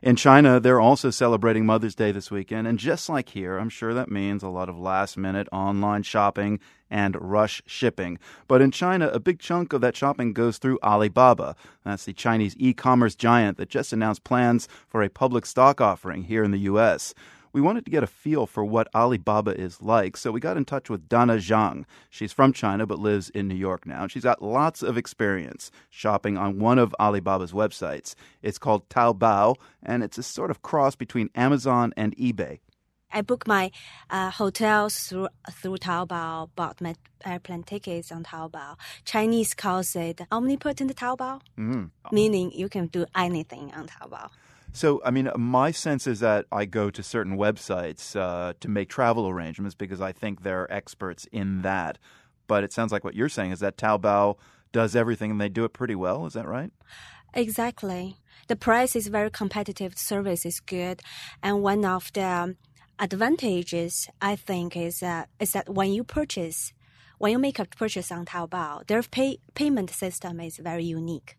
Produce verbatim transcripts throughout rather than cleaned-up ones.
In China, they're also celebrating Mother's Day this weekend. And just like here, I'm sure that means a lot of last-minute online shopping and rush shipping. But in China, a big chunk of that shopping goes through Alibaba. That's the Chinese e-commerce giant that just announced plans for a public stock offering here in the U S. We wanted to get a feel for what Alibaba is like, so we got in touch with Dana Zhang. She's from China but lives in New York now. She's got lots of experience shopping on one of Alibaba's websites. It's called Taobao, and it's a sort of cross between Amazon and eBay. I book my uh, hotels through through Taobao, bought my airplane tickets on Taobao. Chinese calls it omnipotent Taobao, mm-hmm. meaning you can do anything on Taobao. So, I mean, my sense is that I go to certain websites uh, to make travel arrangements because I think they're experts in that. But it sounds like what you're saying is that Taobao does everything and they do it pretty well. Is that right? Exactly. The price is very competitive. The service is good. And one of the advantages, I think, is, uh, is that when you purchase, when you make a purchase on Taobao, their pay, payment system is very unique.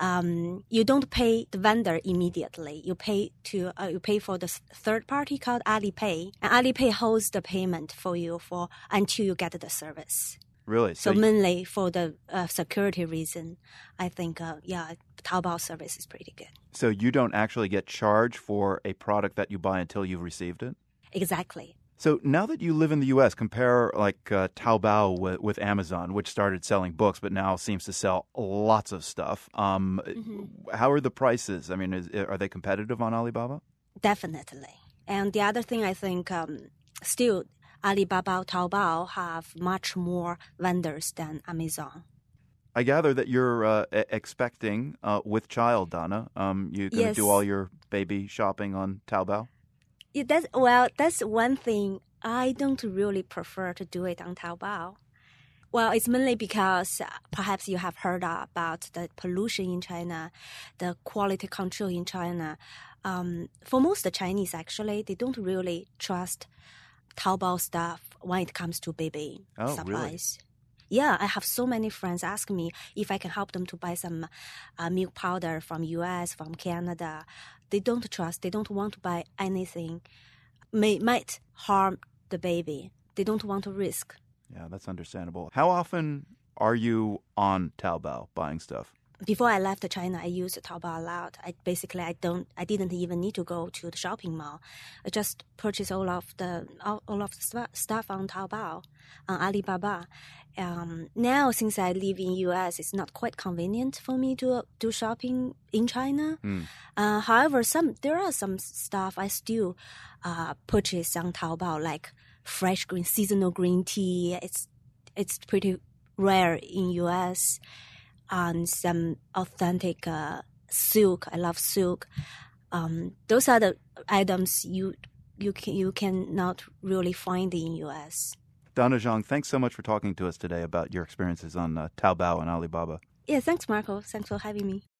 Um, you don't pay the vendor immediately. You pay to uh, you pay for the third party called Alipay, and Alipay holds the payment for you for until you get the service. Really? So, so mainly for the uh, security reason, I think uh, yeah, Taobao service is pretty good. So you don't actually get charged for a product that you buy until you've received it? Exactly. So now that you live in the U S, compare like uh, Taobao with, with Amazon, which started selling books but now seems to sell lots of stuff. Um, mm-hmm. How are the prices? I mean, is, are they competitive on Alibaba? Definitely. And the other thing I think um, still Alibaba, Taobao have much more vendors than Amazon. I gather that you're uh, expecting uh, with child, Dana. Um, you're going to yes. do all your baby shopping on Taobao? Yeah, that's, well, that's one thing. I don't really prefer to do it on Taobao. Well, it's mainly because uh, perhaps you have heard about the pollution in China, the quality control in China. Um, for most Chinese, actually, they don't really trust Taobao stuff when it comes to baby oh, supplies. Really? Yeah, I have so many friends ask me if I can help them to buy some uh, milk powder from U S, from Canada. They don't trust. They don't want to buy anything may might harm the baby. They don't want to risk. Yeah, that's understandable. How often are you on Taobao buying stuff? Before I left China, I used Taobao a lot. I basically I don't I didn't even need to go to the shopping mall. I just purchased all of the all, all of the stuff on Taobao, on Alibaba. Um, now, since I live in U S, it's not quite convenient for me to do shopping in China. Mm. Uh, however, some there are some stuff I still uh, purchase on Taobao, like fresh green seasonal green tea. It's it's pretty rare in U S. And some authentic uh, silk. I love silk. Um, those are the items you you can you cannot really find in U S. Dana Zhang, thanks so much for talking to us today about your experiences on uh, Taobao and Alibaba. Yeah, thanks, Marco. Thanks for having me.